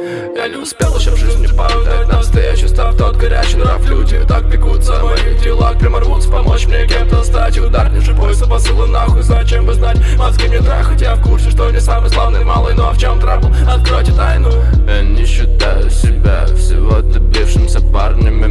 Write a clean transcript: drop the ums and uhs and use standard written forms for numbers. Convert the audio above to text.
Я не успел еще в жизни повидать настоящий став, тот горячий нрав. Люди так бегутся в моих делах, прямо рвутся помочь мне кем-то стать. Удар ниже пояса, посылы нахуй, зачем бы знать? Мозги мне трахать, я в курсе, что не самый славный малый. Но в чем трабл? Откройте тайну. Я не считаю себя всего добившимся парнями.